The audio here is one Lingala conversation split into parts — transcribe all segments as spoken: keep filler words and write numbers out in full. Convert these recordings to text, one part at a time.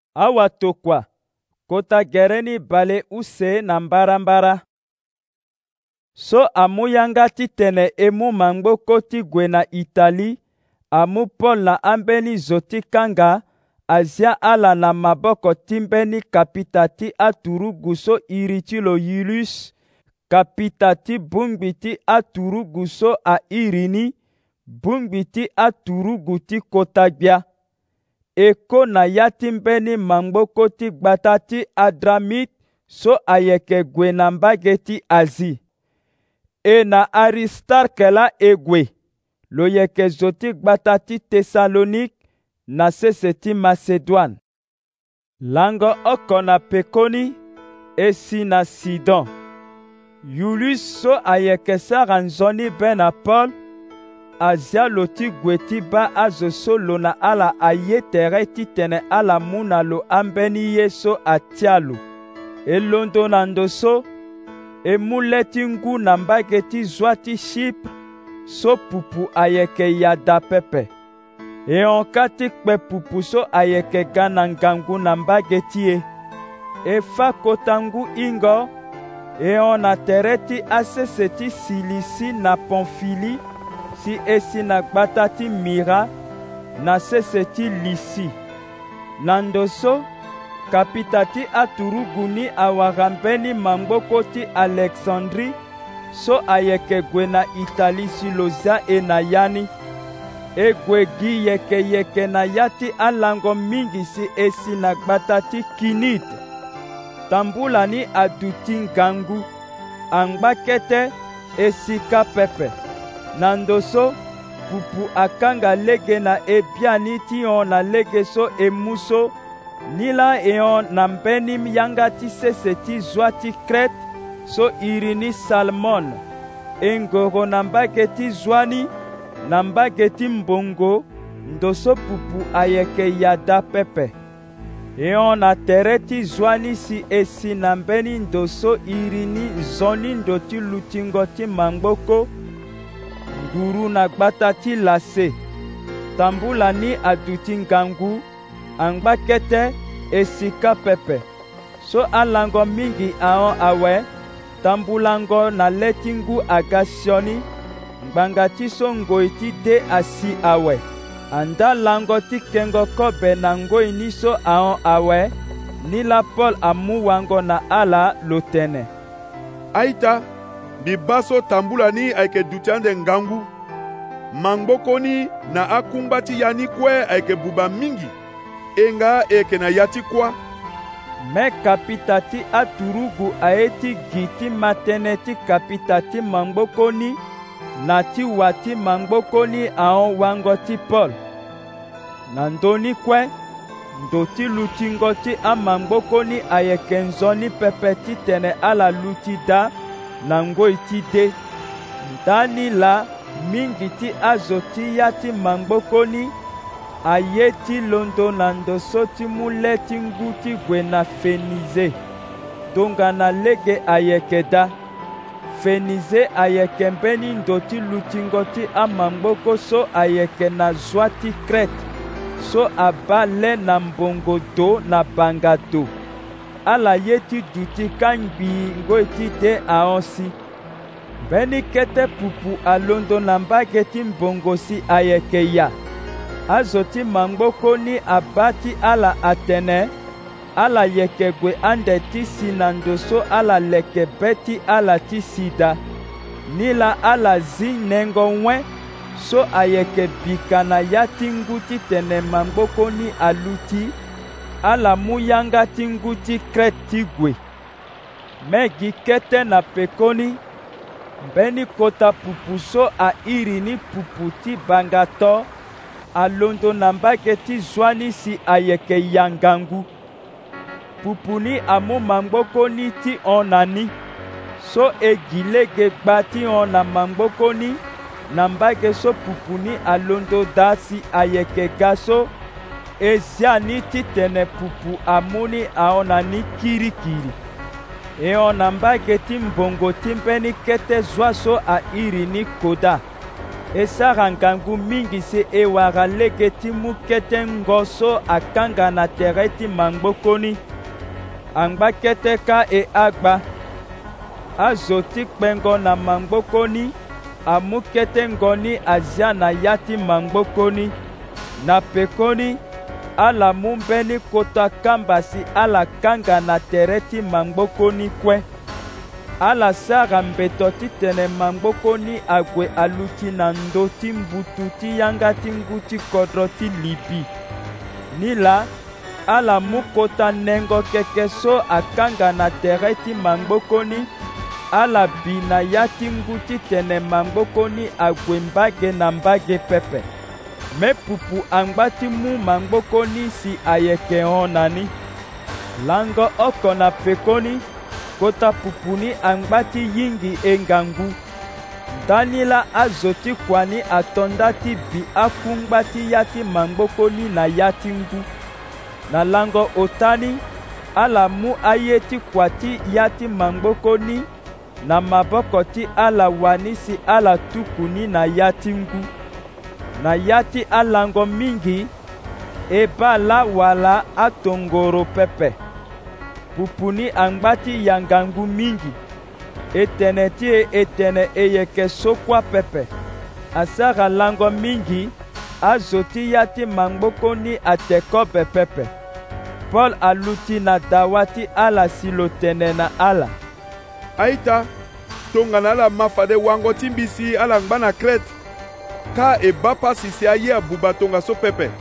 Awa tokwa, kota gereni bale use na mbarambara. So amu yanga ti tene emu mangboko ti gue na Itali, amu Paul na ambeni zo ti kanga, azia ala na maboko ti mbeni kapita ti aturugu so iri ti lo Yulius, kapita ti bungbi ti aturugu so a iri ni, bungbi ti aturugu ti kota gbia. Eko na ya ti mbeni mangboko ti gbata ti Adramit so ayeke gue na mbage ti Azi. E na Aristarke la e gue, lo yeke zo ti gbata ti Tesalonik na sese ti Macedwane. Lango oko na pekoni e si na Sidon. Yulius so ayeke sara nzoni be na Paul, azia lo ti gue ti ba azo so lo na ala aye tere ti tene ala mu na lo ambeni ye so atia lo. E londo na ndo so, e mu le ti ngu na mbage ti zwa ti Chypre, so pupu ayeke yada pepe. E honka ti kpe pupu so ayeke ga na ngangu na mbage ti e. E fa kota ngu hingo, e hon na tere ti asese ti Silisi na Pamfili, si e si na gbata ti Mira, na sese ti Lisi. Na ndo so, kapita ti aturugu ni awara mbeni mangboko ti Alexandri, so ayeke gue na Itali si lo zia e na yani. E gue gi yeke yeke na ya ti alango mingi si e si na gbata ti Kinite. Tambula ni adu ti ngangu, angba kete e sika pepe. Na ndo so, pupu akanga lege na e biani ti hon na lege so e muso, ni la e hon na mbeni yanga ti sese ti zwa ti Krete, so iri ni Salmon. E ngoro na mbage ti zwani, na mbage ti mbongo, ndo so pupu ayeke yada pepe. E hon na tere ti zwani si e si na mbeni ndo so iri ni zoni ndo ti lutingo ti mangboko, nguru na gbata ti Lase. Tambula ni adu ti ngangu, angba kete e sika pepe. So alango mingi ahon awe, tambulango na le ti ngu aga sioni, ngbanga ti so ngoi ti de asi awe. Anda lango ti kengo kobe na ngoi ni so ahon awe, ni la Paul amu wango na ala lo tene. Aita, mbi baso tambula ni ayeke duti ande ngangu. Mangboko ni na akungba ti ya ni kue ayeke buba mingi, e nga e yeke na ya ti kwa. Me kapita ti aturugu aye ti gi ti matene ti kapita ti mangboko ni, na ti wa ti mangboko ni ahon wango ti Paul. Na ndöni kue, ndo ti lutingo ti amangboko ni ayeke nzoni pepe ti tene ala luti da na ngoi ti de. Ndani la mingi ti azo ti ya ti mangboko ni, aye ti londo na ndo so ti mu le ti ngu ti gue na Fenize. Donga na lege ayeke da. Fenize ayeke mbeni ndo ti lutingo ti amangboko so ayeke na zwa ti Krete, so aba le na mbongo do na banga do. Ala ye ti duti kangbi ngoi ti de ahon si. Mbeni kete pupu alondo na mbage ti mbongo si ayeke ya. Azo ti mangboko ni aba ti ala atene, ala yeke gue ande ti si na ndo so ala leke be ti ala ti sida. Ni la ala zi nengo wen, so ayeke bika na ya ti ngu ti tene mangboko ni aluti, ala mu yanga ti ngu ti Krete ti gue. Me gi kete na pekoni, mbeni kota pupu so a iri ni pupu ti banga to, alondo na mbage ti zwani si ayeke ya ngangu. Pupu ni amu mangboko ni ti hon na ni, so e gi lege gba ti hon na mangboko ni, na mbage so pupu ni alondo da si ayeke ga so, e zia ni ti tene pupu amu ni ahon na ni kirikiri. E hon na mbage ti mbongo ti mbeni kete zwa so a iri ni Koda. e sara ngangu mingi si e wara lege ti mu kete ngo so akanga na tere ti mangbokoni. Angba kete ka e agba. Azo ti kpengo na mangbokoni. Amu kete ngoni azia na ya ti mangbokoni. Na pekoni, ala mu mbeni kota kamba si ala kanga na tere ti mangbokoni kue. Ala sara mbeto ti tene mangbokoni agwe aluti na ndo ti mbutu ti yanga ti ngu ti kodro ti libi. Ni la, ala mu kota nengo keke so akanga na tere ti mangbokoni. Ala bi na ya ti ngu ti tene mangbokoni agwe mbage na mbage pepe. Me pupu angba ti mu mangbokoni si ayeke honani. Lango oko na pekoni, kota pupuni angba ti yingi e ngangu. Ndani la azo ti kuani atonda ti bi akungba ti ya ti mangbokoni na ya ti ngu. Na lango otani, ala mu aye ti kua ti ya ti mangbokoni, na maboko ti ala wani si ala tukuni na ya ti ngu. Na ya ti alango mingi, e ba la wala atongoro pepe. Pupuni angba ti yangangu mingi, etene ti e etene e yeke sokwa pepe. Asara lango mingi, azo ti ya ti mangbokoni atekobe pepe. Paul aluti na dawa ti ala si lo tene na ala. Aita, tongana ala mafade wango ti mbisi ala ngba na Krete. Ka e ba pasi si aye abuba tonga so pepe.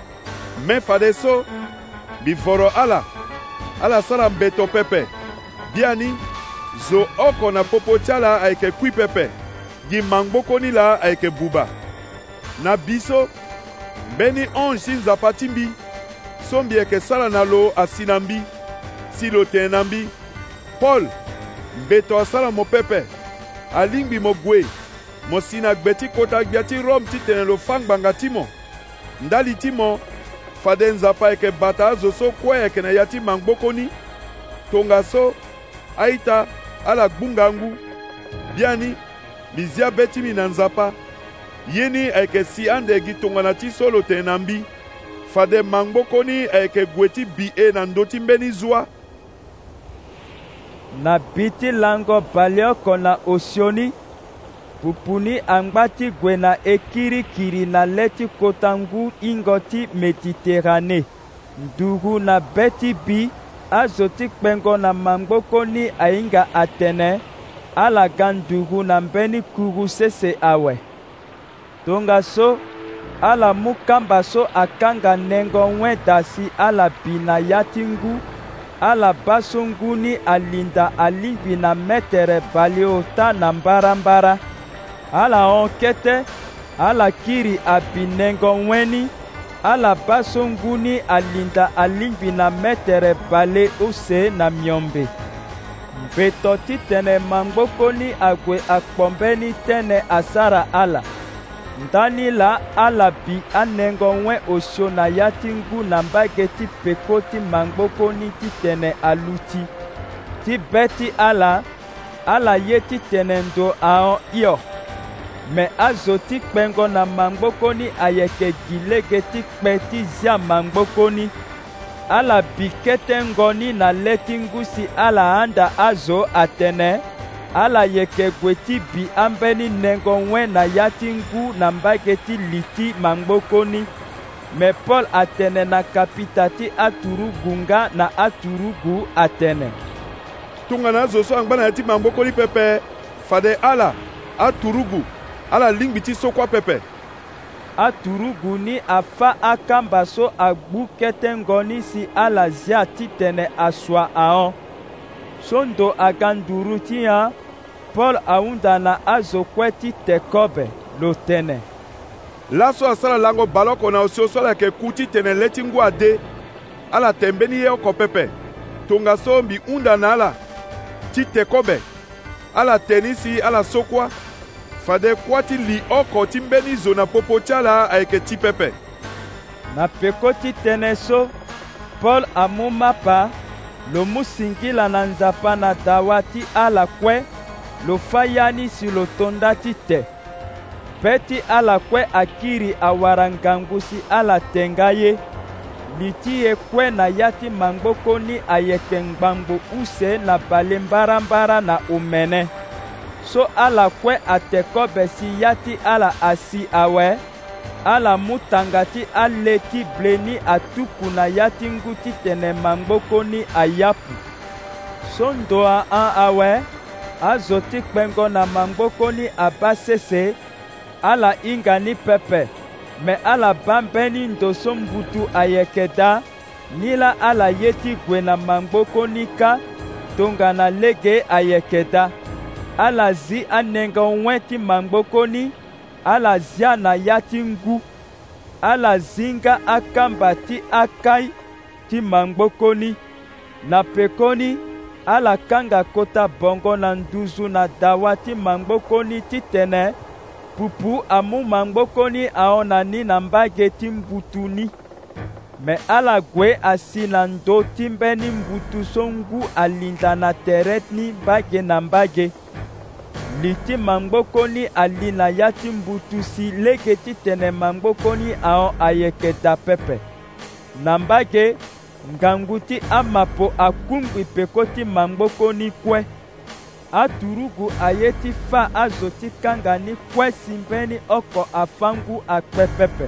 Me fade so, bivoro ala, ala sara mbeto pepe. Biani, zo oko na popo tiala aike kui pepe. Gi mangbokoni la aike buba. Na biso, beni onge si nzapa timbi. Sombi eke sala na lo asinambi. Si lo tenambi. Paul, mbeto asala mo pepe. Alingbi mo gwe. Mo sina gbeti kota gbiati rom ti tene lo fangbanga timo. Ndali timo, fade nzapa eke bata azo so kwe eke na yati mangbokoni. Tonga so, aita, ala gbungangu. Biani, bizia beti mi na nzapa. Yeni eke si ande gi tonga na ti solo tenambi. Fade mangbokoni eke gweti bi e na ndoti mbeni zwa. Na biti lango balioko na osioni. Pupuni angba ti gue na ekiri kiri na leti kotangu ingo ti Mediterane. Ndugu na beti bi, azo ti kpengo na mangbokoni ainga atene, ala gandugu na mbeni kuru sese awe. Tonga so, ala mukamba so akanga nengo wenda si ala bina yatingu, ala basonguni alinda alimbi na metere baliota na mbarambara. Ala onkete, ala kiri abinengo weni, ala basonguni alinda alimbi na metere bale use na miombe. Mbeto ti tene mangbokoni agwe akpombeni tene asara ala. Ndani la ala bi anengo wen osio na yatingu na mbage ti peko ti mangbokoni ti tene aluti. Ti beti ala, ala ye ti tene ndo aon iyo. Me azo ti kpengo na mangbokoni ayeke gilege ti kpe ti zia mangbokoni. Ala bi kete ngoni na letingu si ala anda azo atene. Ala yeke gweti bi ambeni nengo wen na yatingu na mbage ti liti mangbokoni. Me Paul atene na kapita ti aturugu nga na aturugu atene. Tunga na zo so angba na ti mangbokoni pepe. Fade ala, aturugu. Ala lingbi ti sokwa pepe. Aturugu ni afa akamba so agbu kete ngoni si ala zia ti tene aswa aon. Sondo aganduru ti ya, Paul aunda na azo kwe ti tekobe lo tene. Laso asala lango baloko na osio sola ke kuti tene letingu ade. Ala tembeni ye oko pepe. Tonga so mbi unda na ala. Ti tekobe. Ala tenisi ala sokwa. Fade kwati li oko timbeni zo na popo tiala aike ti pepe. Na peko ti tene so, Paul amuma pa, lo musingila na nzapa na dawa ti ala kwe, lo fayani si lo tonda ti te. Pe ti ala kue akiri awara ngangu si ala tenga ye. Li ti ye kue na ya ti mangboko ni ayeke ngbangbu use na bale mbarambara na umene. So ala kue ateko be si ya ti ala asi awe. Ala mutanga ti ale ti ble ni atuku na ya ti ngu ti tene mangboko ni ayapu. So ndoa an awe. Azo ti kpengo na mangboko ni abasese. Ala inga ni pepe. Me ala bambeni ndoso mbutu ayekeda. Nila ala yeti gwe na mangboko nika. Tonga na lege ayekeda. Ala zi anenga onweti mangboko ni. Ala zia na yati ngu. Ala zinga akamba ti akai ti mangboko ni. Na pekoni. Ala kanga kota bongo na nduzu na dawa ti mangboko ni ti tene. Pupu amu mangboko ni aona ni na mbage ti mbutu ni. Me ala gwe asi na ndo ti mbe ni mbutu so ngu alinda na teret ni mbage na mbage. Li ti mangboko ni ali na ya ti mbutu si lege ti tene mangboko ni aon ayekeda pepe. Na mbage, ngangu ti amapo akungwi peko ti mangboko ni kue. Aturugu aye ti fa azo ti kanga ni kue simbeni oko afangu akpe pepe.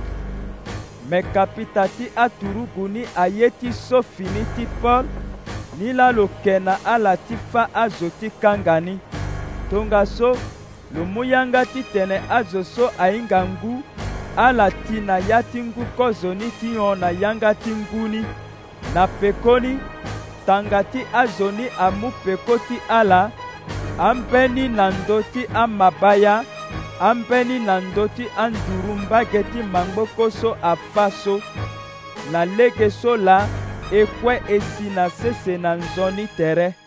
Me kapita ti aturugu ni aye ti so fini ti Paul. Ni la lo kena ala ti fa azo ti kanga ni. Tonga so, lo muyanga ti tene azo so ainga ngu. Ala ti na ya ti ngu kozo ni ti on na yanga ti ngu ni. Na pekoni, tanga ti azo ni amu peko ti ala. Ambeni na ndo ti amabaya. Ambeni na ndo ti anduru mbage ti mangboko so afaso. Na lege so la, ekwe esi na sese na nzoni tere.